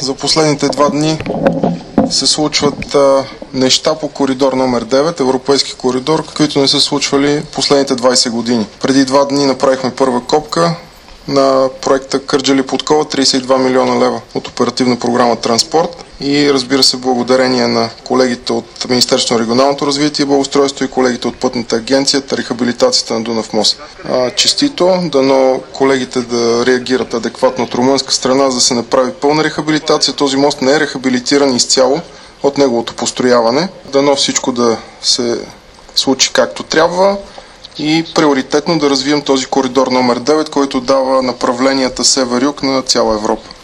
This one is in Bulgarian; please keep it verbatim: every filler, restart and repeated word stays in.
за последните два дни се случват а, неща по коридор номер девет, европейски коридор, които не са случвали последните двайсет години. Преди два дни направихме първа копка на проекта Кърджали-Подкова, трийсет и два милиона лева от оперативна програма Транспорт и разбира се благодарение на колегите от Министерството на регионалното развитие и благоустройство и колегите от Пътната агенция, рехабилитацията на Дунав мост. А, честито, дано колегите да реагират адекватно от румънска страна, за да се направи пълна рехабилитация. Този мост не е рехабилитиран изцяло от неговото построяване. Дано всичко да се случи както трябва и приоритетно да развием този коридор номер девет, който дава направленията север-юг на цяла Европа.